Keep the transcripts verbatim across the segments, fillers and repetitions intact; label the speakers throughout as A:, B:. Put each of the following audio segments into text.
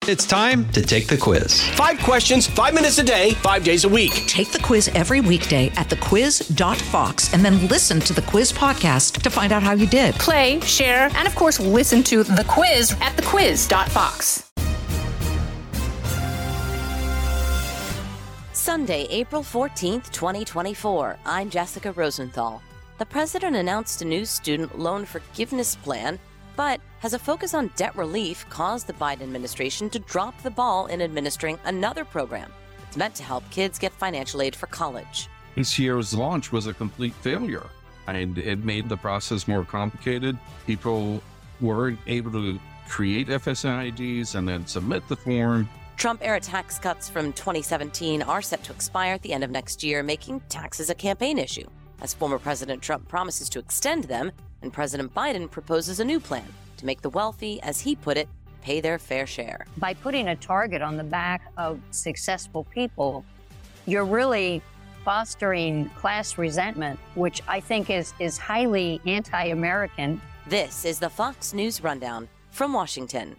A: It's time to take the quiz.
B: Five questions, five minutes a day, five days a week.
C: Take the quiz every weekday at the quiz dot fox and then listen to the quiz podcast to find out how you did.
D: Play, share, and of course, listen to the quiz at the quiz dot fox.
E: Sunday, April fourteenth, twenty twenty-four. I'm Jessica Rosenthal. The president announced a new student loan forgiveness plan, but has a focus on debt relief caused the Biden administration to drop the ball in administering another program that's meant to help kids get financial aid for college.
F: This year's launch was a complete failure, and it made the process more complicated. People weren't able to create F S I Ds and then submit the form.
E: Trump-era tax cuts from twenty seventeen are set to expire at the end of next year, making taxes a campaign issue, as former President Trump promises to extend them, and President Biden proposes a new plan to make the wealthy, as he put it, pay their fair share.
G: By putting a target on the back of successful people, you're really fostering class resentment, which I think is, is highly anti-American.
E: This is the Fox News Rundown from Washington.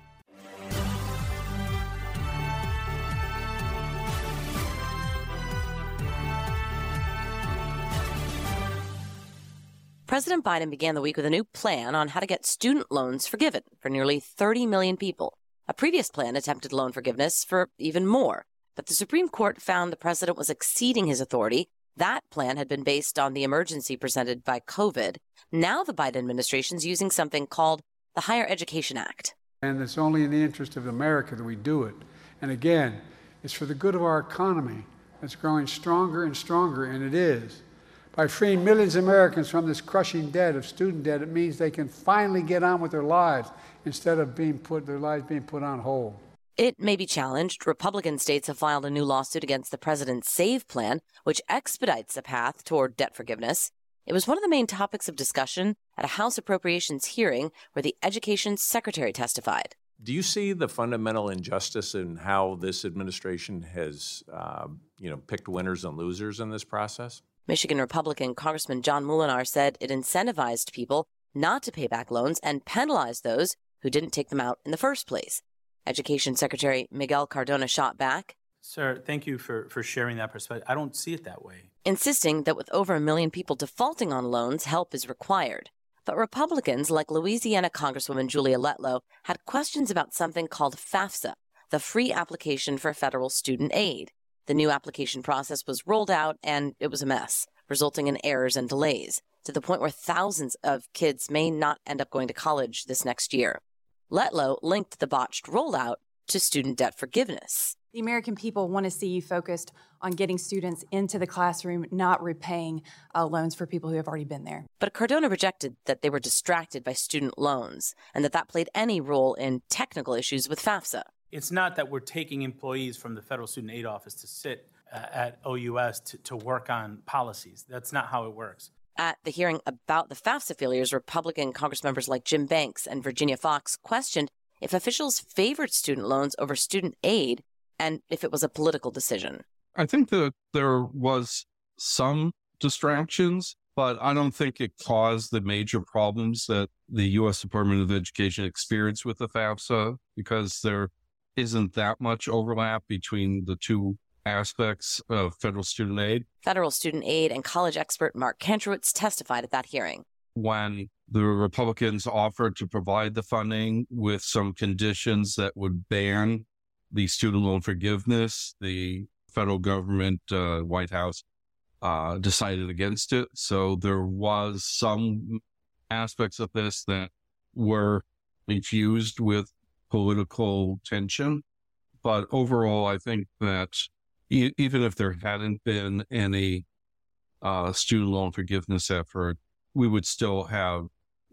E: President Biden began the week with a new plan on how to get student loans forgiven for nearly thirty million people. A previous plan attempted loan forgiveness for even more, but the Supreme Court found the president was exceeding his authority. That plan had been based on the emergency presented by COVID. Now the Biden administration's using something called the Higher Education Act.
H: And it's only in the interest of America that we do it. And again, it's for the good of our economy that's growing stronger and stronger, and it is. By freeing millions of Americans from this crushing debt of student debt, it means they can finally get on with their lives instead of being put their lives being put on hold.
E: It may be challenged. Republican states have filed a new lawsuit against the president's SAVE plan, which expedites a path toward debt forgiveness. It was one of the main topics of discussion at a House Appropriations hearing where the Education Secretary testified.
I: Do you see the fundamental injustice in how this administration has, uh, you know, picked winners and losers in this process?
E: Michigan Republican Congressman John Moolenaar said it incentivized people not to pay back loans and penalized those who didn't take them out in the first place. Education Secretary Miguel Cardona shot back.
J: Sir, thank you for, for sharing that perspective. I don't see it that way.
E: Insisting that with over a million people defaulting on loans, help is required. But Republicans like Louisiana Congresswoman Julia Letlow had questions about something called FAFSA, the Free Application for Federal Student Aid. The new application process was rolled out, and it was a mess, resulting in errors and delays, to the point where thousands of kids may not end up going to college this next year. Letlow linked the botched rollout to student debt forgiveness.
K: The American people want to see you focused on getting students into the classroom, not repaying uh, loans for people who have already been there.
E: But Cardona rejected that they were distracted by student loans, and that that played any role in technical issues with FAFSA.
J: It's not that we're taking employees from the Federal Student Aid Office to sit uh, at O U S to, to work on policies. That's not how it works.
E: At the hearing about the FAFSA failures, Republican Congressmembers like Jim Banks and Virginia Foxx questioned if officials favored student loans over student aid and if it was a political decision.
F: I think that there was some distractions, but I don't think it caused the major problems that the U S Department of Education experienced with the FAFSA, because there isn't that much overlap between the two aspects of federal student aid.
E: Federal student aid and college expert Mark Kantrowitz testified at that hearing.
F: When the Republicans offered to provide the funding with some conditions that would ban the student loan forgiveness, the federal government, uh, White House, uh, decided against it. So there was some aspects of this that were infused with political tension. But overall, I think that e- even if there hadn't been any uh, student loan forgiveness effort, we would still have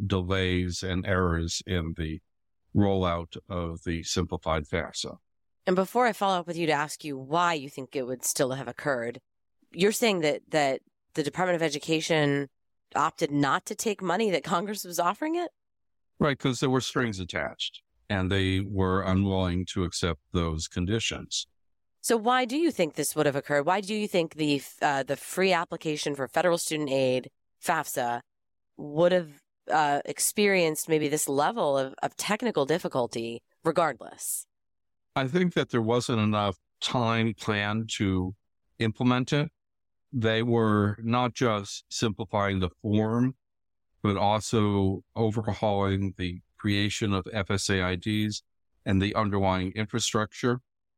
F: delays and errors in the rollout of the simplified FAFSA.
E: And before I follow up with you to ask you why you think it would still have occurred, you're saying that, that the Department of Education opted not to take money that Congress was offering it?
F: Right, because there were strings attached, and they were unwilling to accept those conditions.
E: So why do you think this would have occurred? Why do you think the uh, the free application for federal student aid, FAFSA, would have uh, experienced maybe this level of, of technical difficulty regardless?
F: I think that there wasn't enough time planned to implement it. They were not just simplifying the form, but also overhauling the creation of F S A I Ds and the underlying infrastructure,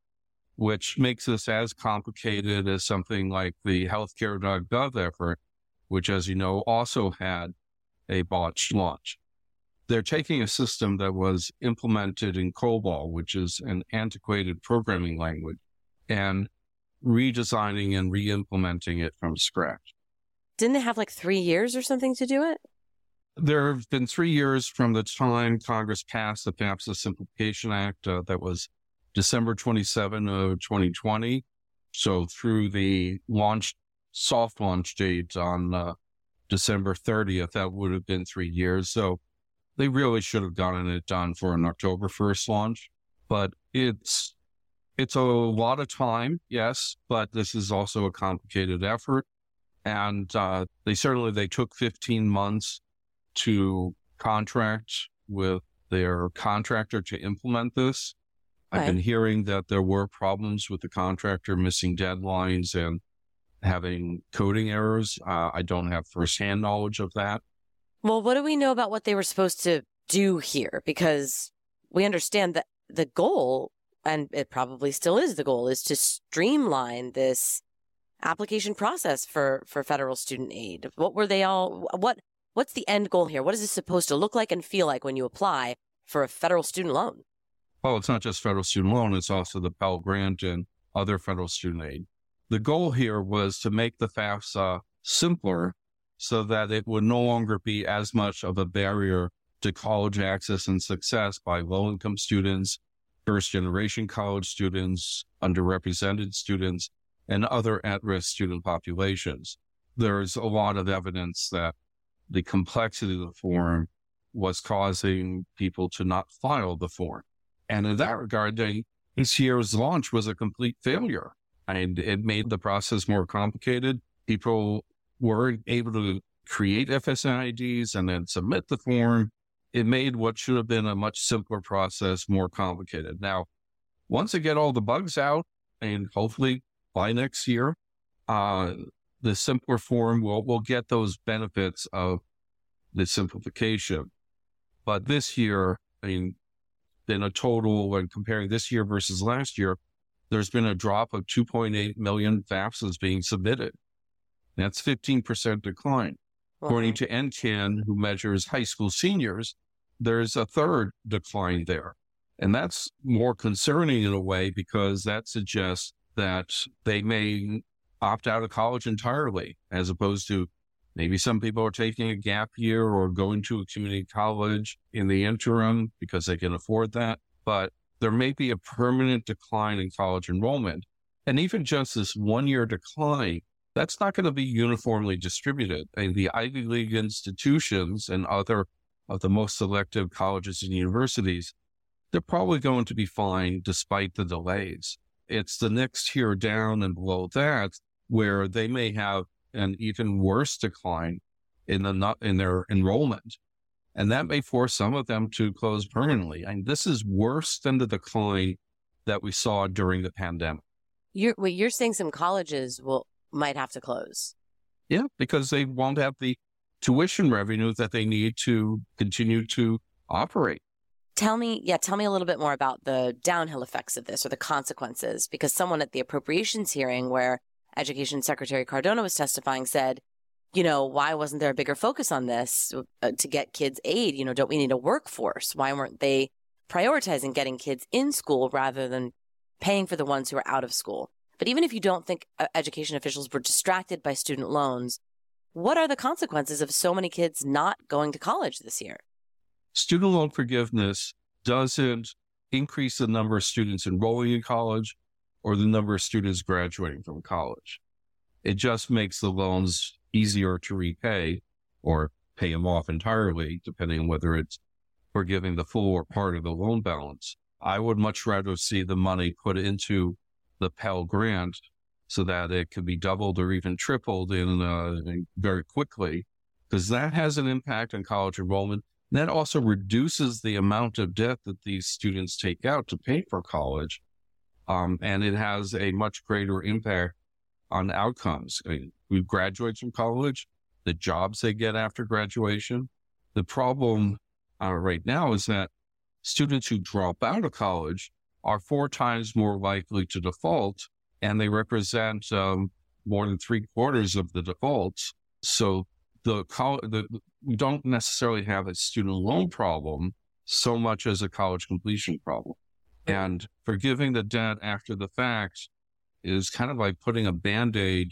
F: which makes this as complicated as something like the healthcare dot gov effort, which, as you know, also had a botched launch. They're taking a system that was implemented in COBOL, which is an antiquated programming language, and redesigning and re-implementing it from scratch.
E: Didn't they have like three years or something to do it?
F: There have been three years from the time Congress passed the FAFSA Simplification Act. Uh, that was December twenty-seventh of twenty twenty. So through the launch, soft launch date on uh, December thirtieth, that would have been three years. So they really should have gotten it done for an October first launch. But it's it's a lot of time, yes, but this is also a complicated effort. And uh, they certainly, they took fifteen months to contract with their contractor to implement this. I've
E: Right.
F: been hearing that there were problems with the contractor missing deadlines and having coding errors. Uh, I don't have firsthand knowledge of that.
E: Well, what do we know about what they were supposed to do here? Because we understand that the goal, and it probably still is the goal, is to streamline this application process for, for federal student aid. What were they all, what, what's the end goal here? What is this supposed to look like and feel like when you apply for a federal student loan?
F: Well, it's not just federal student loan, it's also the Pell Grant and other federal student aid. The goal here was to make the FAFSA simpler so that it would no longer be as much of a barrier to college access and success by low-income students, first-generation college students, underrepresented students, and other at-risk student populations. There's a lot of evidence that the complexity of the form was causing people to not file the form. And in that regard, they, this year's launch was a complete failure. And it made the process more complicated. People weren't able to create F S A I Ds and then submit the form. It made what should have been a much simpler process more complicated. Now, once they get all the bugs out, and hopefully by next year, uh, the simpler form will will get those benefits of the simplification. But this year, I mean, in a total, when comparing this year versus last year, there's been a drop of two point eight million FAFSAs being submitted. That's fifteen percent decline.
E: Wow.
F: According to N C A N, who measures high school seniors, there's a third decline there. And that's more concerning in a way because that suggests that they may opt out of college entirely, as opposed to maybe some people are taking a gap year or going to a community college in the interim because they can afford that. But there may be a permanent decline in college enrollment. And even just this one-year decline, that's not going to be uniformly distributed. And the Ivy League institutions and other of the most selective colleges and universities, they're probably going to be fine despite the delays. It's the next tier down and below that where they may have an even worse decline in the in their enrollment. And that may force some of them to close permanently. And this is worse than the decline that we saw during the pandemic.
E: You're, wait, you're saying some colleges will might have to close?
F: Yeah, because they won't have the tuition revenue that they need to continue to operate.
E: Tell me, yeah, tell me a little bit more about the downhill effects of this or the consequences, because someone at the appropriations hearing where Education Secretary Cardona was testifying said, you know, why wasn't there a bigger focus on this uh, to get kids aid? You know, don't we need a workforce? Why weren't they prioritizing getting kids in school rather than paying for the ones who are out of school? But even if you don't think uh, education officials were distracted by student loans, what are the consequences of so many kids not going to college this year?
F: Student loan forgiveness doesn't increase the number of students enrolling in college or the number of students graduating from college. It just makes the loans easier to repay or pay them off entirely, depending on whether it's forgiving the full or part of the loan balance. I would much rather see the money put into the Pell Grant so that it could be doubled or even tripled in uh, very quickly, because that has an impact on college enrollment. And that also reduces the amount of debt that these students take out to pay for college. Um, and it has a much greater impact on outcomes. I mean, who graduates from college, the jobs they get after graduation. The problem uh, right now is that students who drop out of college are four times more likely to default, and they represent um, more than three quarters of the defaults. So the, the we don't necessarily have a student loan problem so much as a college completion problem. And forgiving the debt after the fact is kind of like putting a Band-Aid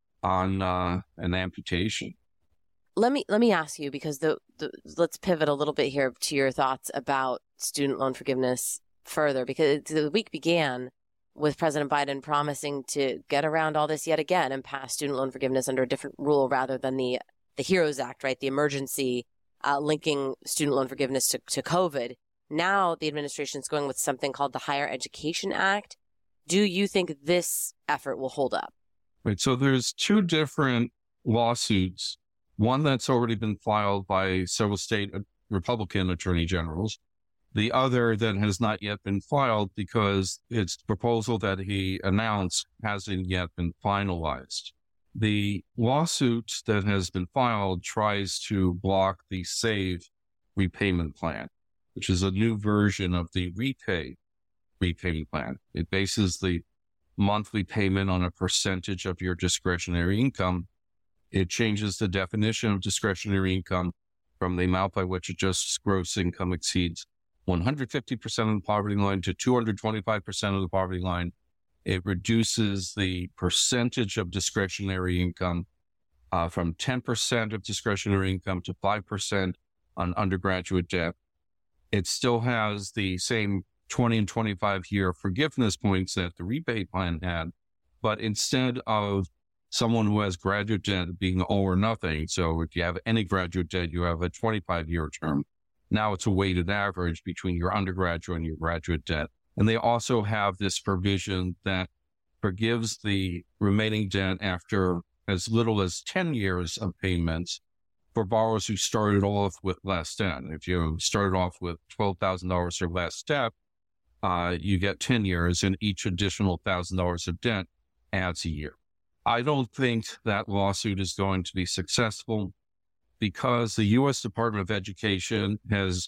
F: on uh, an amputation.
E: Let me let me ask you, because the, the let's pivot a little bit here to your thoughts about student loan forgiveness further, because the week began with President Biden promising to get around all this yet again and pass student loan forgiveness under a different rule rather than the the HEROES Act, right? The emergency uh, linking student loan forgiveness to, to COVID. Now the administration is going with something called the Higher Education Act. Do you think this effort will hold up?
F: Right. So there's two different lawsuits. One that's already been filed by several state Republican attorney generals. The other that has not yet been filed because its proposal that he announced hasn't yet been finalized. The lawsuit that has been filed tries to block the SAVE repayment plan, which is a new version of the REPAY repayment plan. It bases the monthly payment on a percentage of your discretionary income. It changes the definition of discretionary income from the amount by which adjusted gross income exceeds one hundred fifty percent of the poverty line to two hundred twenty-five percent of the poverty line. It reduces the percentage of discretionary income uh, from ten percent of discretionary income to five percent on undergraduate debt. It still has the same twenty and twenty-five year forgiveness points that the rebate plan had, but instead of someone who has graduate debt being all or nothing, so if you have any graduate debt, you have a twenty-five year term. Now it's a weighted average between your undergraduate and your graduate debt. And they also have this provision that forgives the remaining debt after as little as ten years of payments for borrowers who started off with less debt. If you started off with twelve thousand dollars or less debt, uh, you get ten years, and each additional one thousand dollars of debt adds a year. I don't think that lawsuit is going to be successful because the U S Department of Education has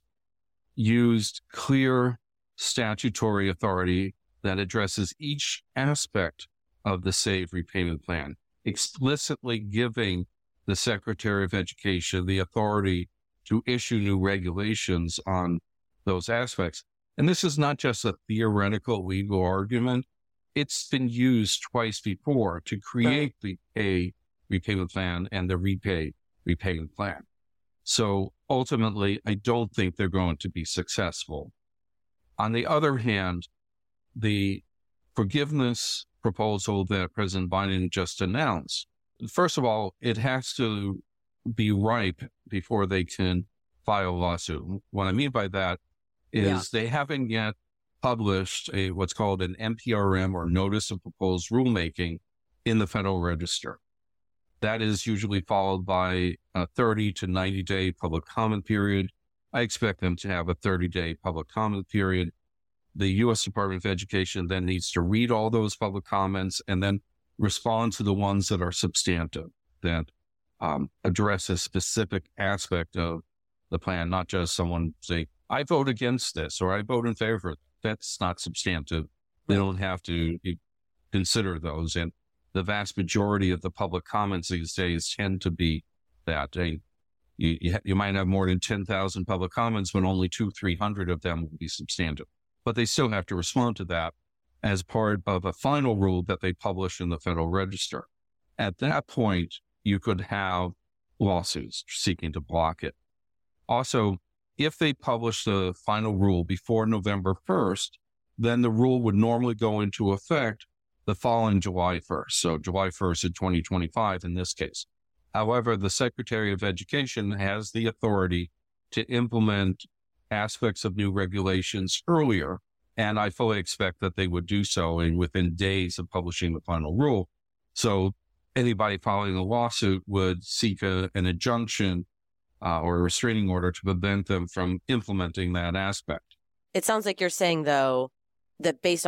F: used clear statutory authority that addresses each aspect of the SAVE repayment plan, explicitly giving the Secretary of Education the authority to issue new regulations on those aspects. And this is not just a theoretical legal argument. It's been used twice before to create the A repayment plan and the repay repayment plan. So ultimately, I don't think they're going to be successful. On the other hand, the forgiveness proposal that President Biden just announced, first of all, it has to be ripe before they can file a lawsuit. What I mean by that is yeah. they haven't yet published a what's called an N P R M, or Notice of Proposed Rulemaking, in the Federal Register. That is usually followed by a thirty to ninety day public comment period. I expect them to have a thirty day public comment period. The U S Department of Education then needs to read all those public comments and then respond to the ones that are substantive, that um, address a specific aspect of the plan, not just someone say, I vote against this or I vote in favor of it. That's not substantive. They don't have to consider those. And the vast majority of the public comments these days tend to be that. They, you, you, you might have more than ten thousand public comments, but only two, three hundred of them will be substantive. But they still have to respond to that as part of a final rule that they publish in the Federal Register. At that point, you could have lawsuits seeking to block it. Also, if they publish the final rule before November first, then the rule would normally go into effect the following July first. So July first of twenty twenty-five in this case. However, the Secretary of Education has the authority to implement aspects of new regulations earlier, and I fully expect that they would do so in within days of publishing the final rule. So anybody filing a lawsuit would seek a, an injunction uh, or a restraining order to prevent them from implementing that aspect.
E: It sounds like you're saying, though, that based on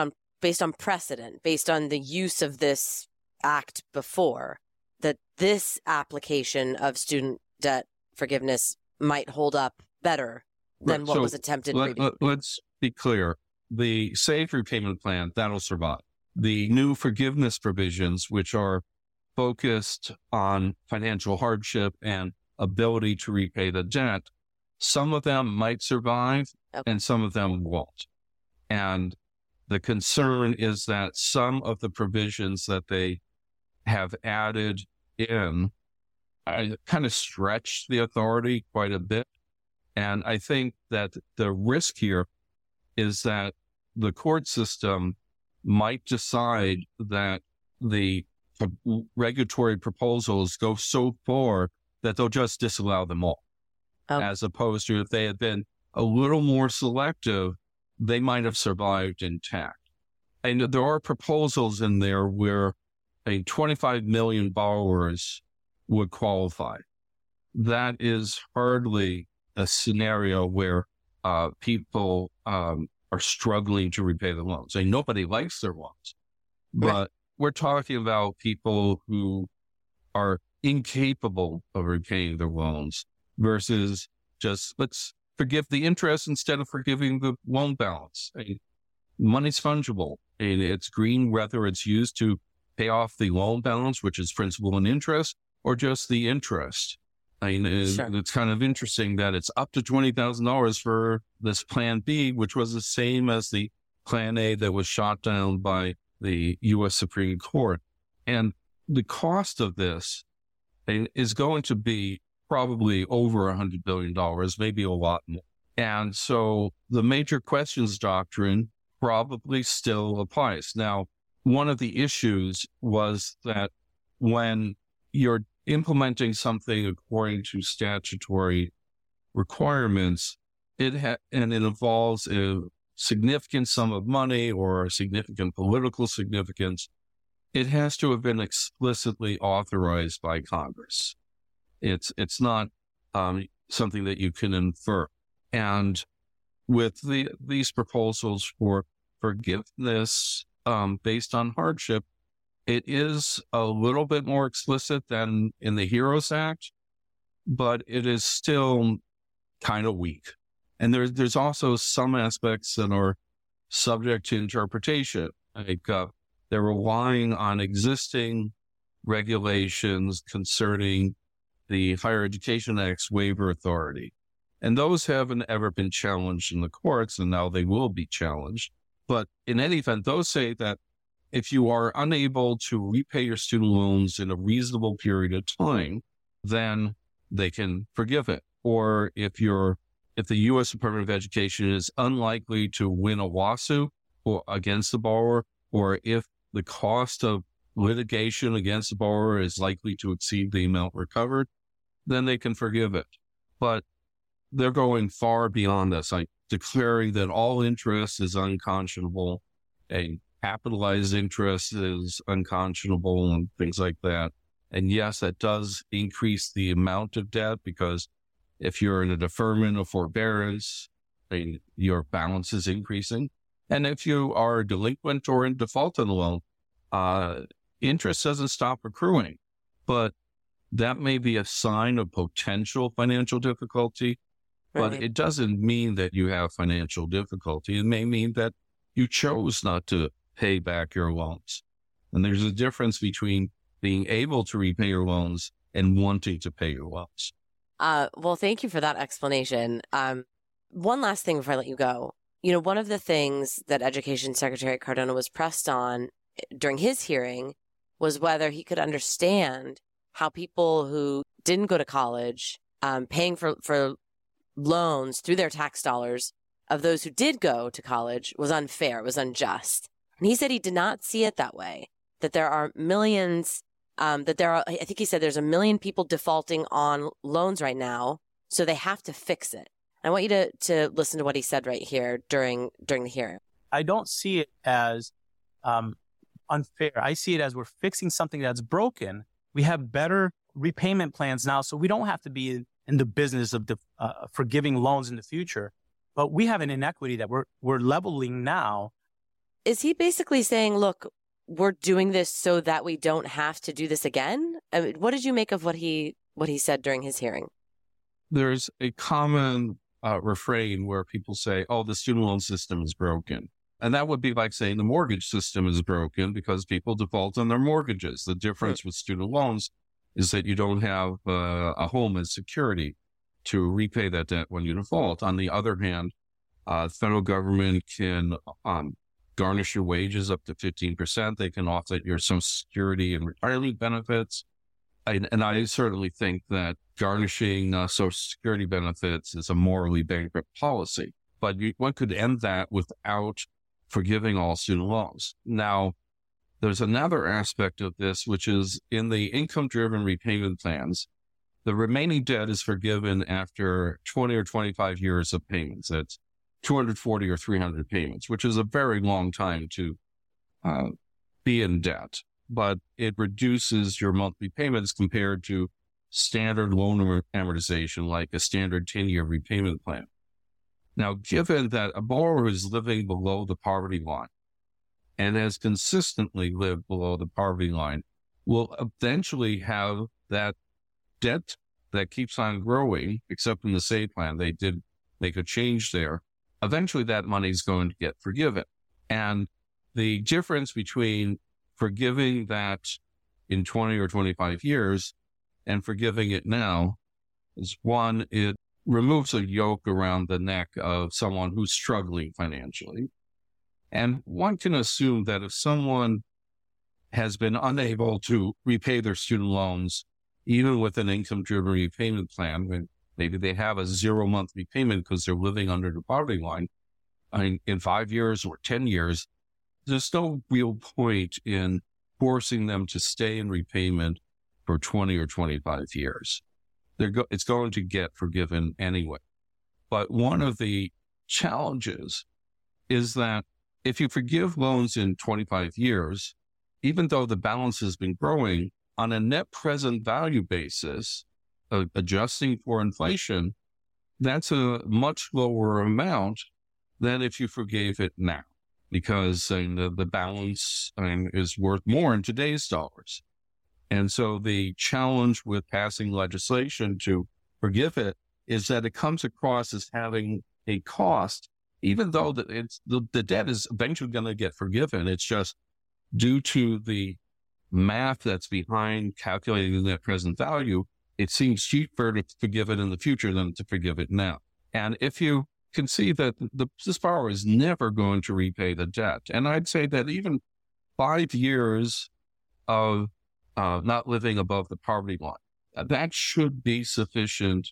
E: based on precedent, based on the use of this act before, that this application of student debt forgiveness might hold up better than
F: Right.
E: what
F: So
E: was attempted
F: let,
E: previously.
F: let, let's be clear. The SAFE repayment plan, that'll survive. The new forgiveness provisions, which are focused on financial hardship and ability to repay the debt, some of them might survive
E: Okay.
F: and some of them won't. And the concern is that some of the provisions that they have added in I kind of stretch the authority quite a bit. And I think that the risk here is that the court system might decide that the regulatory proposals go so far that they'll just disallow them all.
E: Oh.
F: As opposed to if they had been a little more selective, they might have survived intact. And there are proposals in there where a twenty-five million borrowers would qualify. That is hardly a scenario where uh, people um, are struggling to repay the loans. And nobody likes their loans. But right. we're talking about people who are incapable of repaying their loans versus just let's forgive the interest instead of forgiving the loan balance. I mean, money's fungible. And it's green whether it's used to pay off the loan balance, which is principal and interest, or just the interest. I mean, sure. It's kind of interesting that it's up to twenty thousand dollars for this Plan B, which was the same as the Plan A that was shot down by the U S Supreme Court. And the cost of this is going to be probably over one hundred billion dollars, maybe a lot more. And so the major questions doctrine probably still applies. Now, one of the issues was that when you're implementing something according to statutory requirements, it ha- and it involves a significant sum of money or a significant political significance, it has to have been explicitly authorized by Congress. It's it's not um, something that you can infer. And with the these proposals for forgiveness um, based on hardship, it is a little bit more explicit than in the HEROES Act, but it is still kind of weak. And there's there's also some aspects that are subject to interpretation. Like uh, they're relying on existing regulations concerning the Higher Education Act's waiver authority. And those haven't ever been challenged in the courts, and now they will be challenged. But in any event, those say that if you are unable to repay your student loans in a reasonable period of time, then they can forgive it. Or if you're, if the U S Department of Education is unlikely to win a lawsuit or against the borrower, or if the cost of litigation against the borrower is likely to exceed the amount recovered, then they can forgive it. But they're going far beyond this, like declaring that all interest is unconscionable, a capitalized interest is unconscionable, and things like that. And yes, that does increase the amount of debt, because if you're in a deferment or forbearance, I mean, your balance is increasing. And if you are delinquent or in default on the loan, uh, interest doesn't stop accruing. But that may be a sign of potential financial difficulty, but right. It doesn't mean that you have financial difficulty. It may mean that you chose not to pay back your loans. And there's a difference between being able to repay your loans and wanting to pay your loans.
E: Uh, well, thank you for that explanation. Um, one last thing before I let you go. You know, one of the things that Education Secretary Cardona was pressed on during his hearing was whether he could understand how people who didn't go to college, um, paying for, for loans through their tax dollars of those who did go to college was unfair, was unjust. And he said he did not see it that way, that there are millions, um, that there are, I think he said there's a million people defaulting on loans right now, so they have to fix it. I want you to, to listen to what he said right here during during the hearing.
J: I don't see it as um, unfair. I see it as we're fixing something that's broken. We have better repayment plans now, so we don't have to be in, in the business of the, uh, forgiving loans in the future. But we have an inequity that we're we're leveling now
E: is he basically saying, look, we're doing this so that we don't have to do this again? I mean, what did you make of what he what he said during his hearing?
F: There's a common uh, refrain where people say, oh, the student loan system is broken. And that would be like saying the mortgage system is broken because people default on their mortgages. The difference right. with student loans is that you don't have uh, a home as security to repay that debt when you default. On the other hand, uh, the federal government can um, garnish your wages up to fifteen percent. They can offset your Social Security and retirement benefits. And, and I certainly think that garnishing uh, Social Security benefits is a morally bankrupt policy. But you, one could end that without forgiving all student loans. Now, there's another aspect of this, which is in the income-driven repayment plans, the remaining debt is forgiven after twenty or twenty-five years of payments. That's two hundred forty or three hundred payments, which is a very long time to uh, be in debt. But it reduces your monthly payments compared to standard loan amortization, like a standard ten-year repayment plan. Now, given that a borrower is living below the poverty line and has consistently lived below the poverty line, will eventually have that debt that keeps on growing, except in the SAVE plan, they did make a change there. Eventually, that money is going to get forgiven. And the difference between forgiving that in twenty or twenty-five years and forgiving it now is, one, it removes a yoke around the neck of someone who's struggling financially. And one can assume that if someone has been unable to repay their student loans, even with an income-driven repayment plan, when maybe they have a zero-month repayment because they're living under the poverty line, I mean, in five years or ten years, there's no real point in forcing them to stay in repayment for twenty or twenty-five years. They're go- it's going to get forgiven anyway. But one of the challenges is that if you forgive loans in twenty-five years, even though the balance has been growing, on a net present value basis, uh, adjusting for inflation, that's a much lower amount than if you forgave it now, because uh, the, the balance I mean, is worth more in today's dollars. And so the challenge with passing legislation to forgive it is that it comes across as having a cost, even though the, it's, the, the debt is eventually going to get forgiven. It's just due to the math that's behind calculating the net present value, it seems cheaper to forgive it in the future than to forgive it now. And if you can see that the, this borrower is never going to repay the debt, and I'd say that even five years of uh, not living above the poverty line, that should be sufficient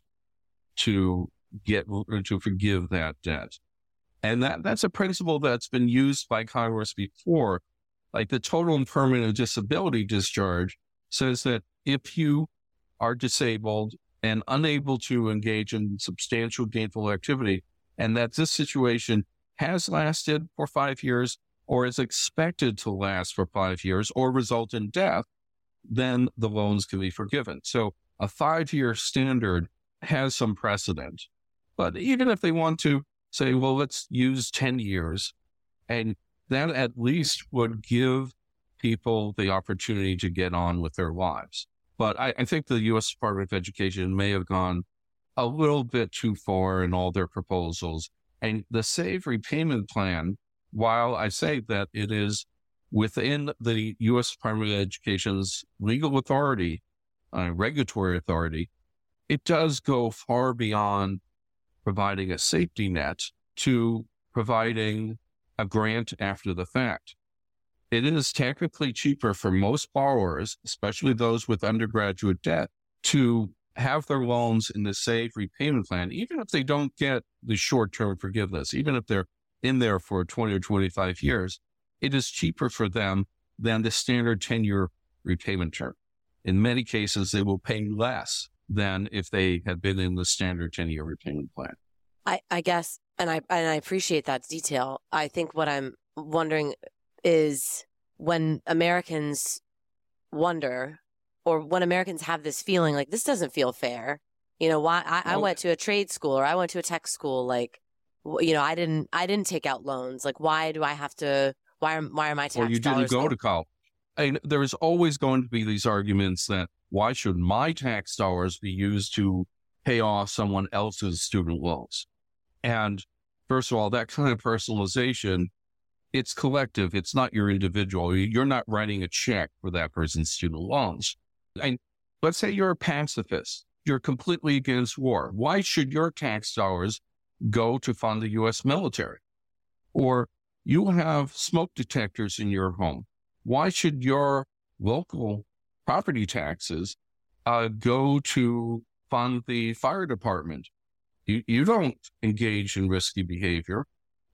F: to get to forgive that debt. And that that's a principle that's been used by Congress before. Like the total and permanent disability discharge says that if you are disabled and unable to engage in substantial gainful activity, and that this situation has lasted for five years or is expected to last for five years or result in death, then the loans can be forgiven. So a five-year standard has some precedent. But even if they want to say, well, let's use ten years, and that at least would give people the opportunity to get on with their lives. But I, I think the U S Department of Education may have gone a little bit too far in all their proposals. And the SAVE repayment plan, while I say that it is within the U S Department of Education's legal authority, uh, regulatory authority, it does go far beyond providing a safety net to providing a grant after the fact. It is technically cheaper for most borrowers, especially those with undergraduate debt, to have their loans in the SAVE repayment plan, even if they don't get the short-term forgiveness, even if they're in there for twenty or twenty-five years, it is cheaper for them than the standard ten-year repayment term. In many cases, they will pay less than if they had been in the standard ten-year repayment plan.
E: I, I guess, and I and I appreciate that detail. I think what I'm wondering is when Americans wonder, or when Americans have this feeling like this doesn't feel fair, you know, why I, I went to a trade school or I went to a tech school, like, you know, I didn't I didn't take out loans. Like, why do I have to? Why are, why are my tax
F: or you didn't
E: dollars
F: go to college. And there is always going to be these arguments that why should my tax dollars be used to pay off someone else's student loans? And first of all, that kind of personalization, it's collective. It's not your individual. You're not writing a check for that person's student loans. And let's say you're a pacifist. You're completely against war. Why should your tax dollars go to fund the U S military? Or you have smoke detectors in your home. Why should your local property taxes uh, go to fund the fire department? You, you don't engage in risky behavior.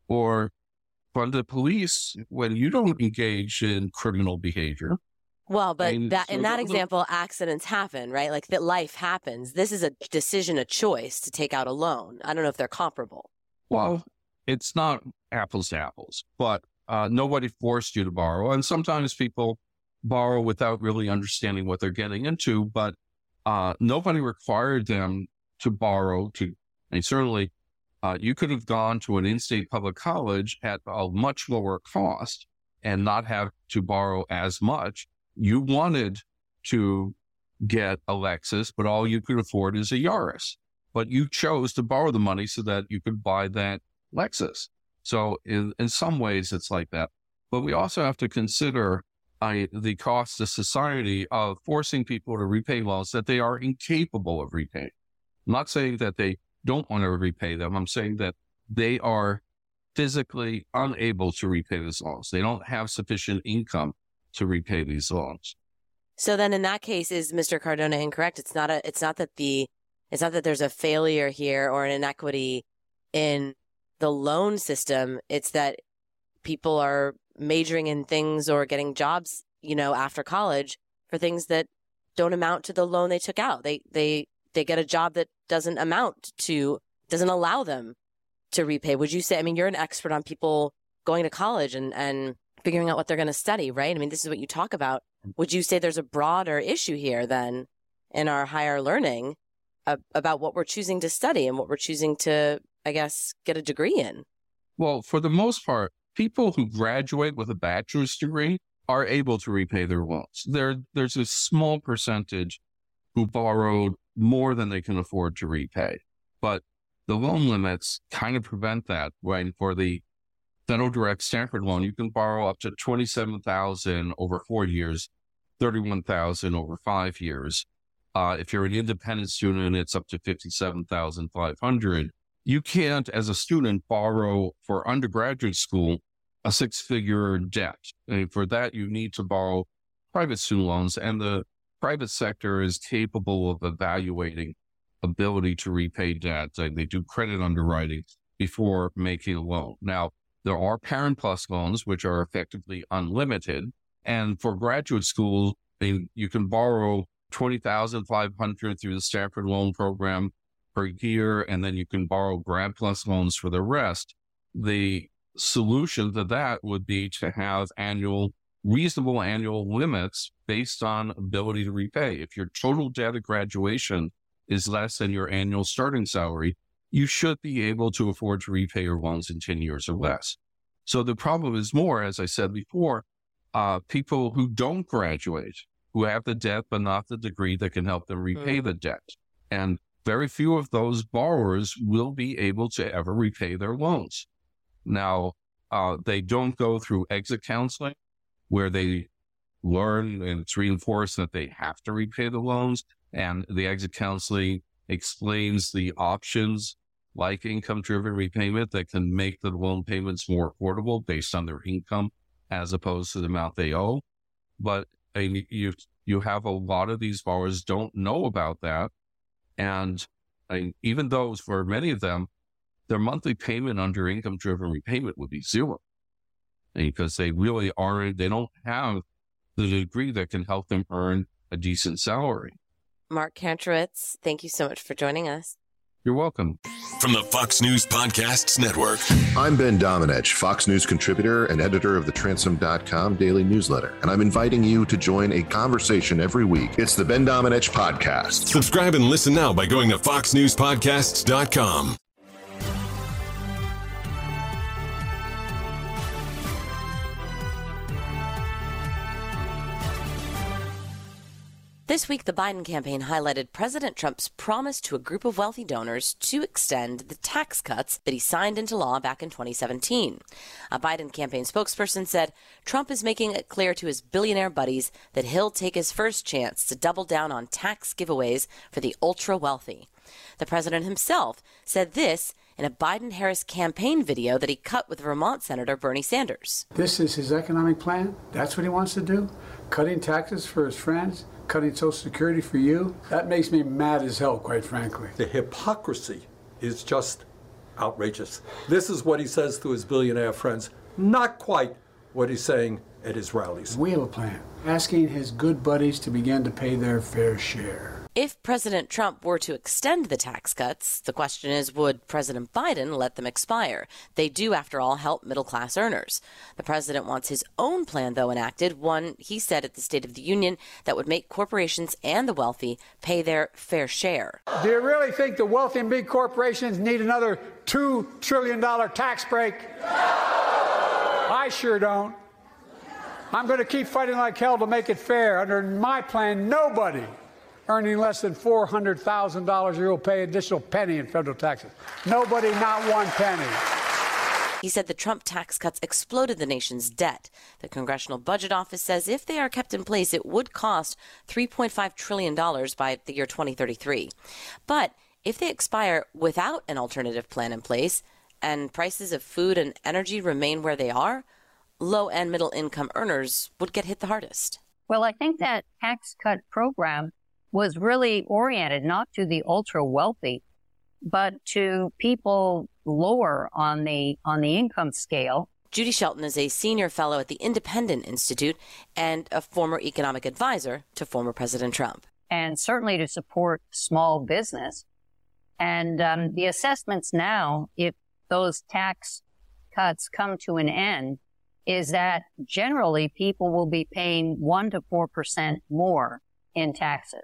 F: Or fund the police when you don't engage in criminal behavior.
E: Well, but
F: And
E: that
F: so
E: in that
F: the-
E: example, accidents happen, right? Like that life happens. This is a decision, a choice to take out a loan. I don't know if they're comparable.
F: Well, it's not apples to apples, but uh, nobody forced you to borrow. And sometimes people borrow without really understanding what they're getting into, but uh, nobody required them to borrow to, and certainly uh, you could have gone to an in-state public college at a much lower cost and not have to borrow as much. You wanted to get a Lexus, but all you could afford is a Yaris. But you chose to borrow the money so that you could buy that Lexus. So in, in some ways, it's like that. But we also have to consider uh, the cost to society of forcing people to repay loans that they are incapable of repaying. I'm not saying that they don't want to repay them. I'm saying that they are physically unable to repay these loans. They don't have sufficient income to repay these loans.
E: So then in that case, is Mister Cardona incorrect? It's not a, it's not that the, it's not that there's a failure here or an inequity in the loan system. It's that people are majoring in things or getting jobs, you know, after college for things that don't amount to the loan they took out. They, they, they get a job that doesn't amount to, doesn't allow them to repay. Would you say, I mean, you're an expert on people going to college and, and figuring out what they're going to study, right? I mean, this is what you talk about. Would you say there's a broader issue here then in our higher learning uh, about what we're choosing to study and what we're choosing to, I guess, get a degree in?
F: Well, for the most part, people who graduate with a bachelor's degree are able to repay their loans. There, there's a small percentage who borrowed more than they can afford to repay. But the loan limits kind of prevent that. When for the Federal Direct Stanford loan, you can borrow up to twenty-seven thousand dollars over four years, thirty-one thousand dollars over five years. Uh, if you're an independent student, it's up to fifty-seven thousand five hundred dollars. You can't, as a student, borrow for undergraduate school a six-figure debt. And for that, you need to borrow private student loans, and the private sector is capable of evaluating ability to repay debt. They do credit underwriting before making a loan. Now, there are Parent Plus loans, which are effectively unlimited. And for graduate school, they, you can borrow twenty thousand five hundred dollars through the Stanford Loan Program per year, and then you can borrow Grad Plus loans for the rest. The solution to that would be to have annual, reasonable annual limits based on ability to repay. If your total debt at graduation is less than your annual starting salary, you should be able to afford to repay your loans in ten years or less. So the problem is more, as I said before, uh, people who don't graduate, who have the debt but not the degree that can help them repay mm. the debt. And very few of those borrowers will be able to ever repay their loans. Now, uh, they don't go through exit counseling where they learn and it's reinforced that they have to repay the loans. And the exit counseling explains the options like income-driven repayment that can make the loan payments more affordable based on their income as opposed to the amount they owe. But uh, you you have a lot of these borrowers don't know about that. And I mean, even though for many of them, their monthly payment under income-driven repayment would be zero because they really aren't, they don't have the degree that can help them earn a decent salary.
E: Mark Kantrowitz, thank you so much for joining us.
F: You're welcome.
L: From the Fox News Podcasts Network.
M: I'm Ben Domenech, Fox News contributor and editor of the Transom dot com daily newsletter, and I'm inviting you to join a conversation every week. It's the Ben Domenech Podcast.
L: Subscribe and listen now by going to fox news podcasts dot com.
E: This week, the Biden campaign highlighted President Trump's promise to a group of wealthy donors to extend the tax cuts that he signed into law back in twenty seventeen. A Biden campaign spokesperson said Trump is making it clear to his billionaire buddies that he'll take his first chance to double down on tax giveaways for the ultra-wealthy. The president himself said this in a Biden-Harris campaign video that he cut with Vermont Senator Bernie Sanders.
H: This is his economic plan? That's what he wants to do? Cutting taxes for his friends? Cutting Social Security for you? That makes me mad as hell, quite frankly.
N: The hypocrisy is just outrageous. This is what he says to his billionaire friends, not quite what he's saying at his rallies.
H: We have a plan, asking his good buddies to begin to pay their fair share.
E: If President Trump were to extend the tax cuts, the question is, would President Biden let them expire? They do, after all, help middle-class earners. The president wants his own plan, though, enacted, one he said at the State of the Union that would make corporations and the wealthy pay their fair share.
H: Do you really think the wealthy and big corporations need another two trillion dollars tax break? I sure don't. I'm going to keep fighting like hell to make it fair. Under my plan, nobody earning less than four hundred thousand dollars a year will pay an additional penny in federal taxes. Nobody, not one penny.
E: He said the Trump tax cuts exploded the nation's debt. The Congressional Budget Office says if they are kept in place, it would cost three point five trillion dollars by the year twenty thirty-three. But if they expire without an alternative plan in place and prices of food and energy remain where they are, low and middle income earners would get hit the hardest.
G: Well, I think that tax cut program was really oriented not to the ultra wealthy, but to people lower on the on the income scale.
E: Judy Shelton is a senior fellow at the Independent Institute and a former economic advisor to former President Trump.
G: And certainly to support small business. And um, the assessments now, if those tax cuts come to an end, is that generally people will be paying one to four percent more in taxes.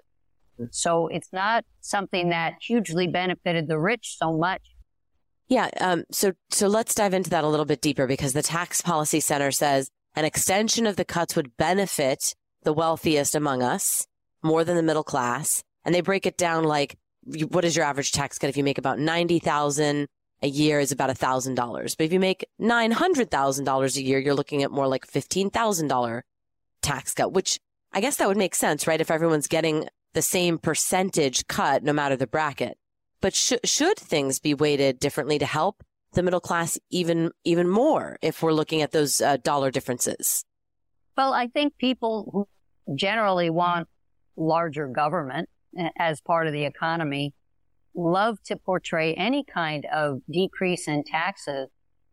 G: So it's not something that hugely benefited the rich so much.
E: Yeah. Um, so so let's dive into that a little bit deeper, because the Tax Policy Center says an extension of the cuts would benefit the wealthiest among us more than the middle class. And they break it down like, what is your average tax cut? If you make about ninety thousand dollars a year, is about one thousand dollars. But if you make nine hundred thousand dollars a year, you're looking at more like fifteen thousand dollars tax cut, which I guess that would make sense, right? If everyone's getting the same percentage cut, no matter the bracket. But sh- should things be weighted differently to help the middle class even even more if we're looking at those uh, dollar differences?
G: Well, I think people who generally want larger government as part of the economy love to portray any kind of decrease in taxes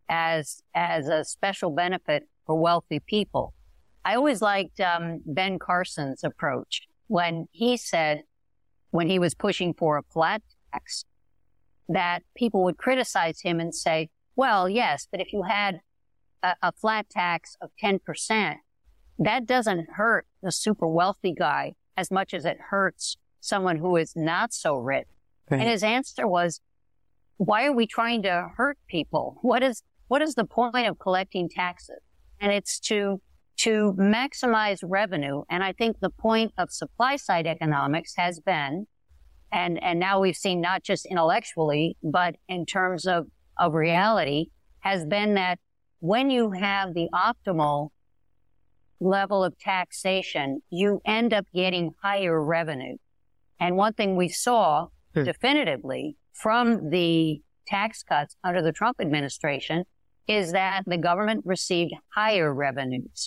G: as as a special benefit for wealthy people. I always liked um, Ben Carson's approach when he said, when he was pushing for a flat tax, that people would criticize him and say, well, yes, but if you had a, a flat tax of ten percent, that doesn't hurt the super wealthy guy as much as it hurts someone who is not so rich. Right. And his answer was, why are we trying to hurt people? What is, what is the point of collecting taxes? And it's to to maximize revenue. And I think the point of supply side economics has been, and, and now we've seen not just intellectually, but in terms of, of reality, has been that when you have the optimal level of taxation, you end up getting higher revenue. And one thing we saw hmm. definitively from the tax cuts under the Trump administration is that the government received higher revenues.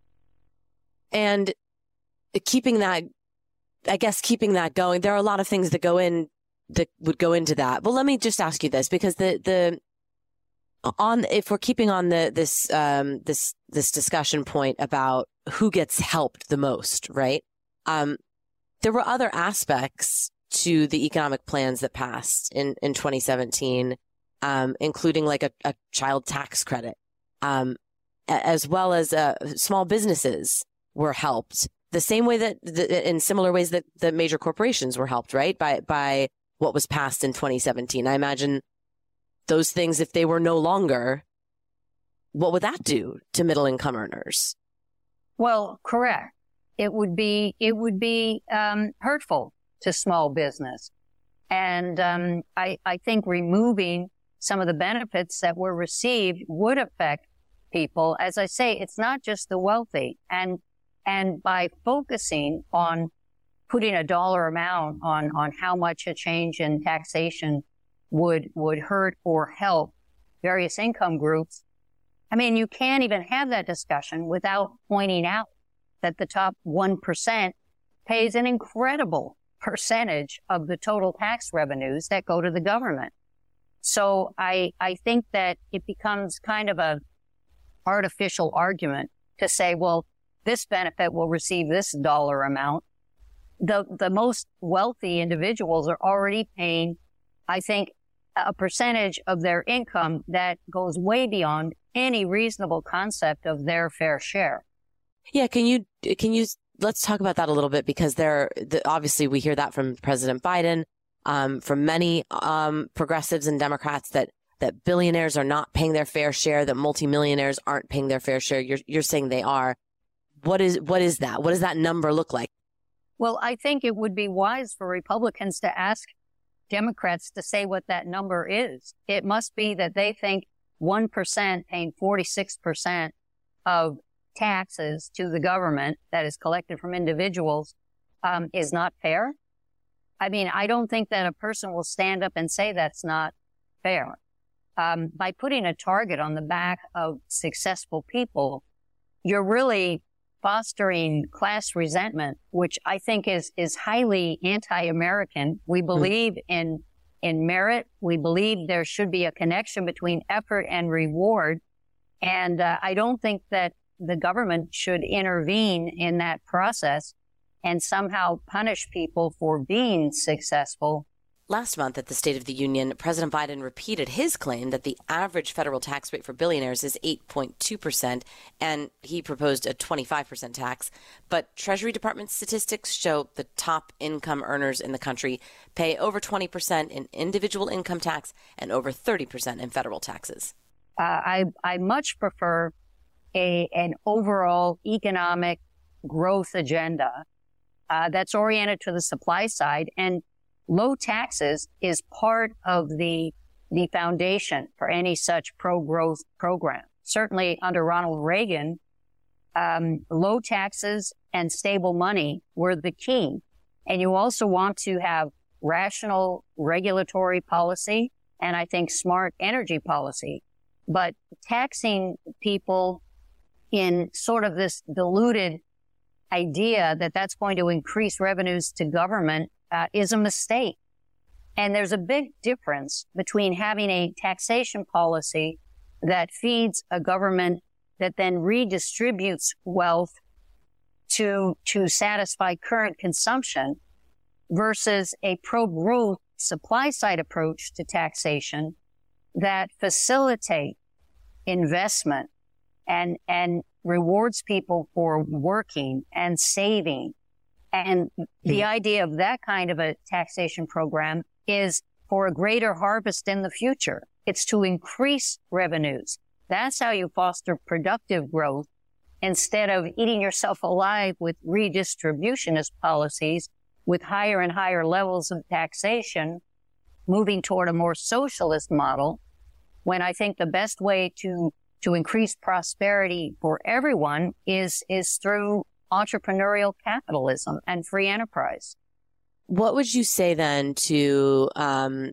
E: And keeping that, I guess, keeping that going, there are a lot of things that go in, that would go into that. But let me just ask you this, because the, the, on, if we're keeping on the, this, um, this, this discussion point about who gets helped the most, right? Um, there were other aspects to the economic plans that passed in, in twenty seventeen, um, including like a, a child tax credit, um, as well as, uh, small businesses were helped the same way that the, in similar ways that the major corporations were helped, right? By, by what was passed in twenty seventeen. I imagine those things, if they were no longer, what would that do to middle income earners?
G: Well, correct. it would be it would be um, hurtful to small business. And um, I, I think removing some of the benefits that were received would affect people. As I say, it's not just the wealthy. And and by focusing on putting a dollar amount on, on how much a change in taxation would would hurt or help various income groups, I mean, you can't even have that discussion without pointing out that the top one percent pays an incredible percentage of the total tax revenues that go to the government. So I, I think that it becomes kind of a artificial argument to say, well, this benefit will receive this dollar amount. The, the most wealthy individuals are already paying, I think, a percentage of their income that goes way beyond any reasonable concept of their fair share.
E: Yeah. Can you, can you, let's talk about that a little bit, because there, the, obviously we hear that from President Biden, um, from many, um, progressives and Democrats that, that billionaires are not paying their fair share, that multimillionaires aren't paying their fair share. You're, you're saying they are. What is, what is that? What does that number look like?
G: Well, I think it would be wise for Republicans to ask Democrats to say what that number is. It must be that they think one percent paying forty-six percent of taxes to the government that is collected from individuals um, is not fair. I mean, I don't think that a person will stand up and say that's not fair. Um, by putting a target on the back of successful people, you're really fostering class resentment, which I think is, is highly anti-American. We believe mm. in, in merit. We believe there should be a connection between effort and reward. And uh, I don't think that the government should intervene in that process and somehow punish people for being successful.
E: Last month at the State of the Union, President Biden repeated his claim that the average federal tax rate for billionaires is eight point two percent, and he proposed a twenty-five percent tax. But Treasury Department statistics show the top income earners in the country pay over twenty percent in individual income tax and over thirty percent in federal taxes.
G: Uh, I, I much prefer a, an overall economic growth agenda uh, that's oriented to the supply side, and low taxes is part of the the foundation for any such pro-growth program. Certainly under Ronald Reagan, um, low taxes and stable money were the key. And you also want to have rational regulatory policy and I think smart energy policy. But taxing people in sort of this diluted idea that that's going to increase revenues to government Uh, is a mistake. And there's a big difference between having a taxation policy that feeds a government that then redistributes wealth to, to satisfy current consumption versus a pro-growth supply-side approach to taxation that facilitates investment and, and rewards people for working and saving. And the idea of that kind of a taxation program is for a greater harvest in the future. It's to increase revenues. That's how you foster productive growth instead of eating yourself alive with redistributionist policies with higher and higher levels of taxation, moving toward a more socialist model, when I think the best way to, to increase prosperity for everyone is, is through entrepreneurial capitalism and free enterprise.
E: What would you say then to, um,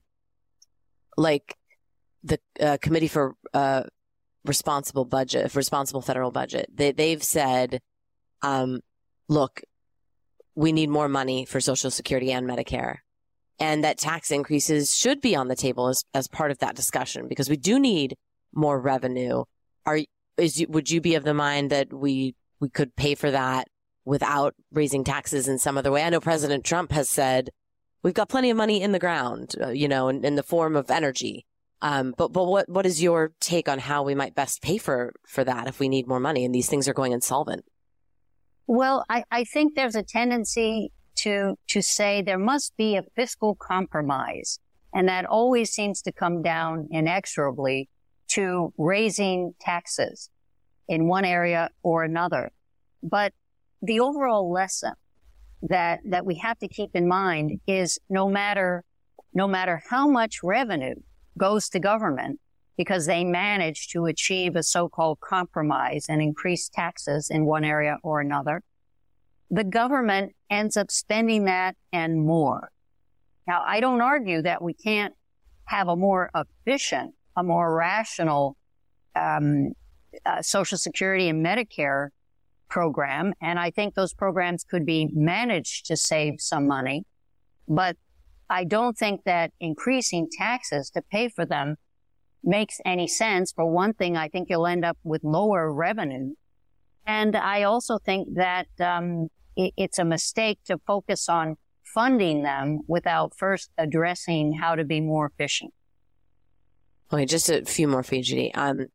E: like the uh, Committee for uh, Responsible Budget, Responsible Federal Budget? They, they've said, um, look, we need more money for Social Security and Medicare, and that tax increases should be on the table as, as part of that discussion, because we do need more revenue. Are is would you be of the mind that we we could pay for that without raising taxes in some other way? I know President Trump has said we've got plenty of money in the ground, uh, you know, in, in the form of energy. Um, but but what what is your take on how we might best pay for, for that if we need more money and these things are going insolvent?
G: Well, I, I think there's a tendency to to say there must be a fiscal compromise, and that always seems to come down inexorably to raising taxes in one area or another. But the overall lesson that, that we have to keep in mind is no matter, no matter how much revenue goes to government because they manage to achieve a so-called compromise and increase taxes in one area or another, the government ends up spending that and more. Now, I don't argue that we can't have a more efficient, a more rational um, uh, Social Security and Medicare program, and I think those programs could be managed to save some money, but I don't think that increasing taxes to pay for them makes any sense. For one thing, I think you'll end up with lower revenue, and I also think that um, it, it's a mistake to focus on funding them without first addressing how to be more efficient.
E: Okay, just a few more for you, Judy. Um,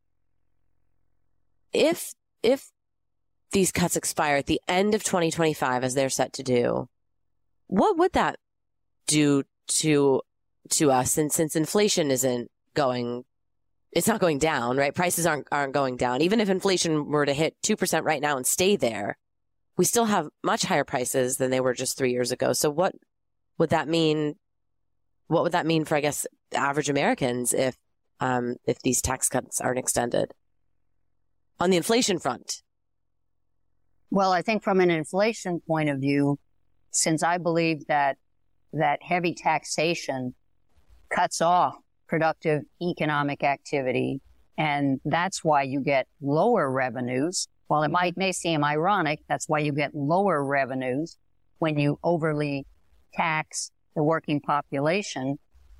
E: if if these cuts expire at the end of twenty twenty-five, as they're set to do, what would that do to to us? And since inflation isn't going, it's not going down, right? Prices aren't aren't going down. Even if inflation were to hit two percent right now and stay there, we still have much higher prices than they were just three years ago. So what would that mean? What would that mean for, I guess, average Americans if um, if these tax cuts aren't extended on the inflation front?
G: Well, I think from an inflation point of view, since I believe that that heavy taxation cuts off productive economic activity, and that's why you get lower revenues. While it might may seem ironic, that's why you get lower revenues when you overly tax the working population.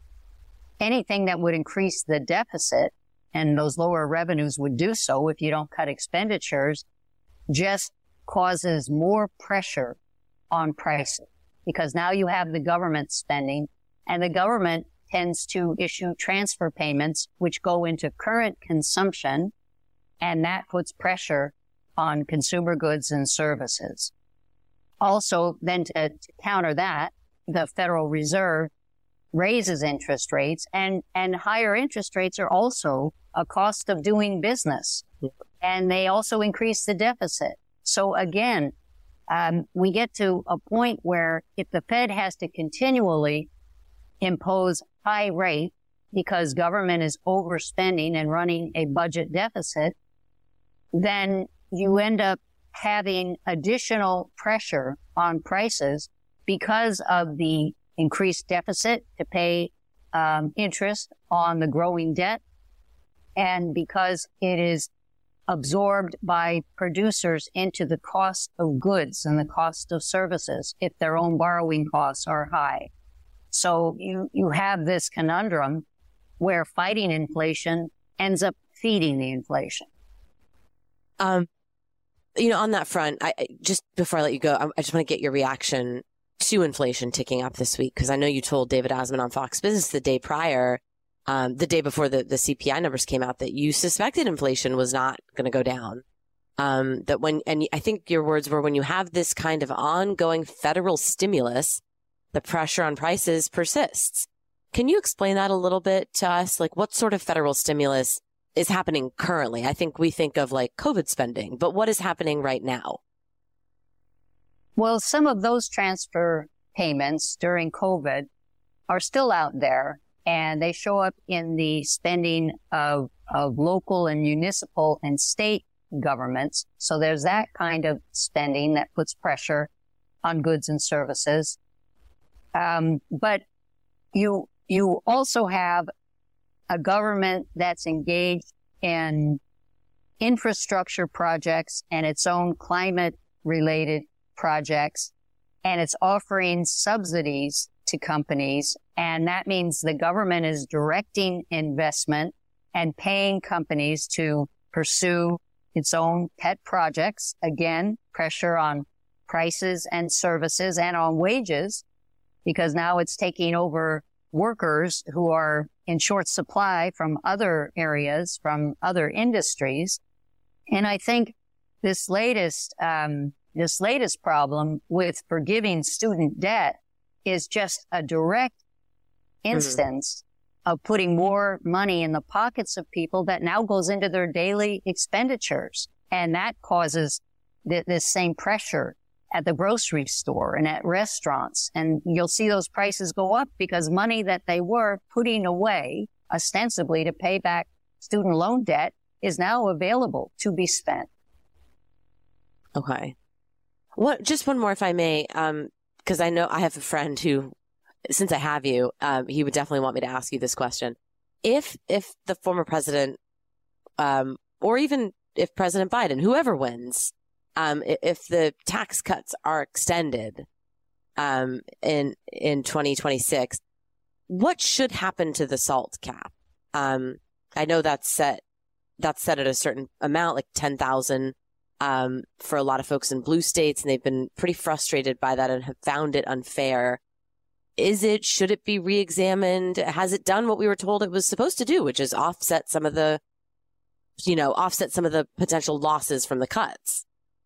G: Anything that would increase the deficit, and those lower revenues would do so if you don't cut expenditures, just causes more pressure on prices, because now you have the government spending, and the government tends to issue transfer payments which go into current consumption, and that puts pressure on consumer goods and services. Also, then to, to counter that, the Federal Reserve raises interest rates, and, and higher interest rates are also a cost of doing business, and they also increase the deficit. So again, um, we get to a point where if the Fed has to continually impose high rate because government is overspending and running a budget deficit, then you end up having additional pressure on prices because of the increased deficit to pay um, interest on the growing debt, and because it is absorbed by producers into the cost of goods and the cost of services if their own borrowing costs are high. So you, you have this conundrum where fighting inflation ends up feeding the inflation.
E: Um, you know, on that front, I just before I let you go, I, I just want to get your reaction to inflation ticking up this week, because I know you told David Asman on Fox Business the day prior, um, the day before the, the C P I numbers came out, that you suspected inflation was not going to go down. Um, that when, and I think your words were, when you have this kind of ongoing federal stimulus, the pressure on prices persists. Can you explain that a little bit to us? Like, what sort of federal stimulus is happening currently? I think we think of like COVID spending, but what is happening right now?
G: Well, some of those transfer payments during COVID are still out there, and they show up in the spending of, of local and municipal and state governments. So there's that kind of spending that puts pressure on goods and services. Um, but you, you also have a government that's engaged in infrastructure projects and its own climate related projects, and it's offering subsidies to companies. And that means the government is directing investment and paying companies to pursue its own pet projects. Again, pressure on prices and services and on wages, because now it's taking over workers who are in short supply from other areas, from other industries. And I think this latest, um, this latest problem with forgiving student debt is just a direct instance mm-hmm. of putting more money in the pockets of people that now goes into their daily expenditures. And that causes th- this same pressure at the grocery store and at restaurants. And you'll see those prices go up because money that they were putting away ostensibly to pay back student loan debt is now available to be spent.
E: Okay. What? Just one more, if I may, um, because I know I have a friend who, since I have you, um, he would definitely want me to ask you this question. If if the former president, um, or even if President Biden, whoever wins, um, if the tax cuts are extended um, in in twenty twenty-six, what should happen to the SALT cap? Um, I know that's set that's set at a certain amount, like ten thousand. Um, for a lot of folks in blue states, and they've been pretty frustrated by that and have found it unfair. Is it, should it be reexamined? Has it done what we were told it was supposed to do, which is offset some of the, you know, offset some of the potential losses from the cuts?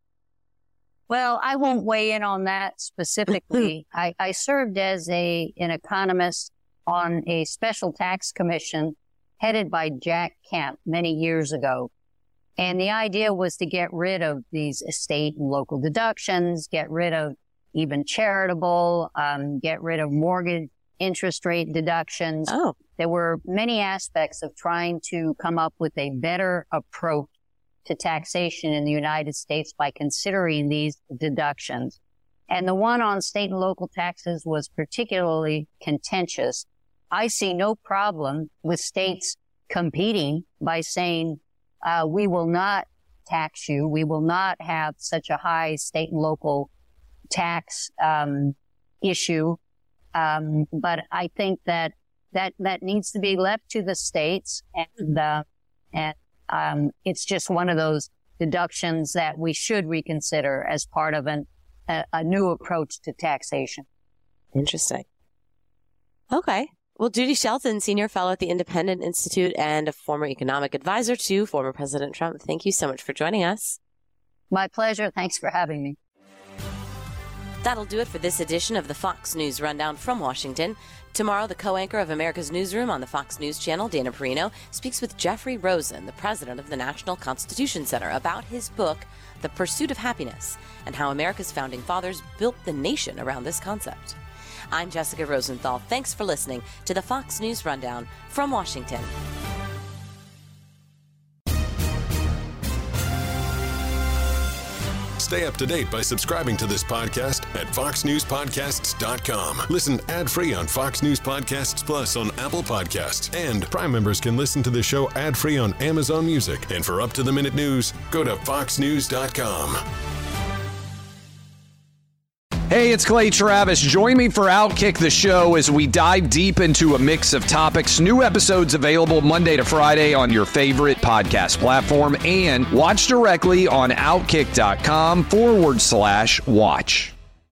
G: Well, I won't weigh in on that specifically. I, I served as a an economist on a special tax commission headed by Jack Kemp many years ago. And the idea was to get rid of these state and local deductions, get rid of even charitable, um, get rid of mortgage interest rate deductions.
E: Oh.
G: There were many aspects of trying to come up with a better approach to taxation in the United States by considering these deductions. And the one on state and local taxes was particularly contentious. I see no problem with states competing by saying, Uh, we will not tax you. We will not have such a high state and local tax um, issue. Um, but I think that, that that needs to be left to the states. And, uh, and um, it's just one of those deductions that we should reconsider as part of an, a, a new approach to taxation.
E: Interesting. Okay. Well, Judy Shelton, Senior Fellow at the Independent Institute and a former economic advisor to former President Trump, thank you so much for joining us.
G: My pleasure. Thanks for having me.
E: That'll do it for this edition of the Fox News Rundown from Washington. Tomorrow, the co-anchor of America's Newsroom on the Fox News Channel, Dana Perino, speaks with Jeffrey Rosen, the president of the National Constitution Center, about his book, The Pursuit of Happiness, and how America's founding fathers built the nation around this concept. I'm Jessica Rosenthal. Thanks for listening to the Fox News Rundown from Washington.
L: Stay up to date by subscribing to this podcast at fox news podcasts dot com. Listen ad-free on Fox News Podcasts Plus on Apple Podcasts. And Prime members can listen to the show ad-free on Amazon Music. And for up-to-the-minute news, go to fox news dot com.
A: Hey, it's Clay Travis. Join me for Outkick the Show as we dive deep into a mix of topics. New episodes available Monday to Friday on your favorite podcast platform, and watch directly on outkick dot com forward slash watch.